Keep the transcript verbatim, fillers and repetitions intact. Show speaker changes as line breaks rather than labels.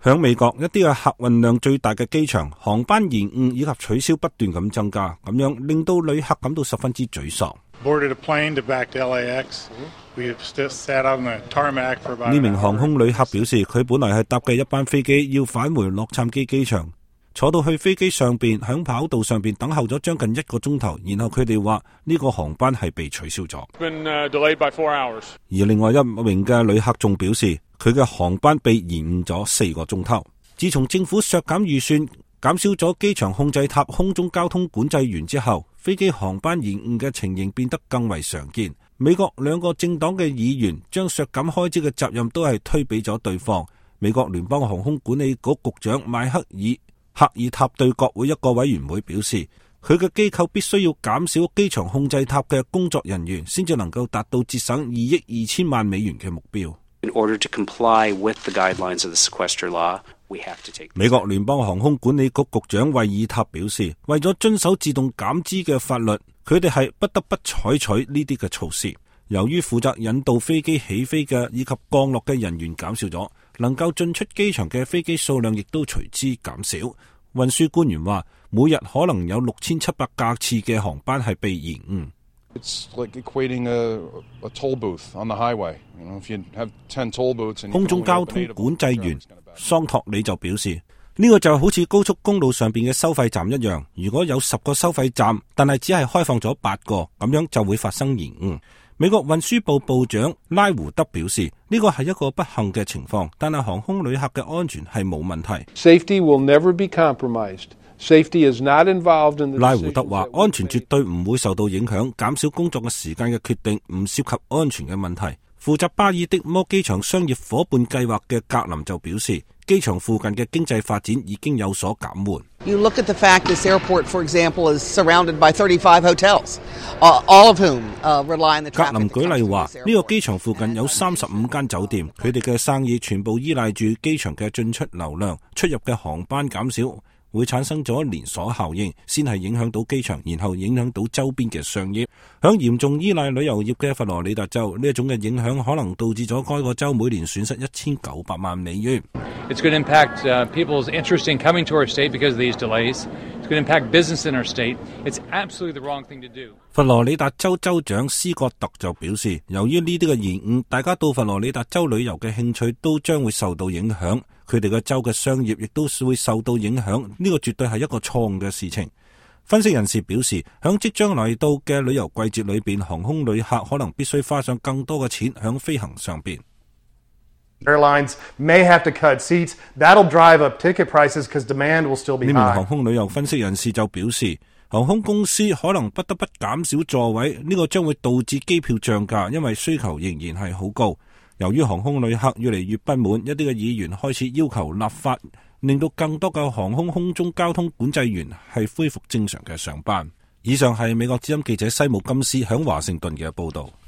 響美國一啲嘅客運量最大嘅機場，航班延誤以及取消不斷咁增加，咁樣令到旅客感到十分之沮喪。呢名航空旅客表示，佢本來係搭嘅一班飛機要返回洛杉磯機場，坐到去飛機上邊，響跑道上邊等候咗將近一個鐘頭，然後佢哋話呢個航班係被取消咗。
Been, uh, delayed by four hours.
而另外一名嘅旅客仲表示，佢嘅航班被延誤咗四個鐘頭。自從政府削減預算，減少咗機場控制塔空中交通管制員之後，飛機航班延誤嘅情形變得更為常見。美國兩個政黨嘅議員將削減開支嘅責任都係推俾咗對方。美國聯邦航空管理局局長邁克爾赫爾塔對國會一個委員會表示，佢嘅機構必須要減少機場控制塔嘅工作人員，先至能夠達到節省二億二千萬美元嘅目標。
In order to comply with the guidelines of the sequester law, we have to take...
美國聯邦航空管理局局長惠爾塔表示，為咗遵守自動減資嘅法律，佢哋係不得不採取呢啲嘅措施。由於負責引導飛機起飛嘅以及降落嘅人員減少咗，能夠進出機場嘅飛機數量亦都隨之減少。運輸官員話，每日可能有六千七百架次嘅航班係被延誤。
It's like equating a, a toll booth on the highway. You know, if you have ten toll booths and
空中交通管制員桑托里就表示，呢個就好似高速公路上邊嘅收費站一樣，如果有十個收費站，但係只係開放咗八個，咁樣就會發生延誤。美國運輸部部長拉胡德表示，呢個係一個不幸嘅情況，但係航空旅客嘅安全係冇問題。
Safety will never be compromised. Safety is not involved in the decision.
拉胡德話，安全絕對唔會受到影響，減少工作嘅時間嘅決定唔涉及安全嘅問題。負責巴爾的摩機場商業夥伴計劃嘅格林就表示，機場附近嘅經濟發展已經有所減緩。
You look at the fact this airport, for example, is surrounded by thirty-five hotels, uh, all of whom uh, rely on the traffic.
格林舉例話，呢個機場附近有三十五間酒店，佢哋嘅生意全部依賴住機場嘅進出流量，出入嘅航班減少，會產生咗連鎖效應，先係影響到機場，然後影響到周邊嘅商業。響嚴重依賴旅遊業嘅佛羅里達州，呢一種嘅影響可能導致咗該個州每年損失一千九百萬美元。
It's going to impact uh, people's interest in coming to our state because of these delays. It's going to impact business in our state. It's absolutely the wrong thing to do.
佛羅里達州州長斯葛特就表示，由於呢啲嘅延誤，大家到佛羅里達州旅遊嘅興趣都將會受到影響，佢哋嘅州嘅商業亦都會受到影響，呢個絕對係一個錯誤嘅事情。分析人士表示，響即將來到嘅旅遊季節裏邊，航空旅客可能必須花上更多嘅錢響飛行上邊。
Airlines may have to cut seats. That'll drive up ticket prices because demand will still be high.
呢名航空旅遊分析人士就表示，航空公司可能不得不減少座位，呢個將會導致機票漲價，因為需求仍然係好高。由於航空旅客越嚟越不滿，一啲嘅議員開始要求立法，令到更多嘅航空空中交通管制員係恢復正常嘅上班。以上係美國之音記者西姆金斯響華盛頓嘅報道。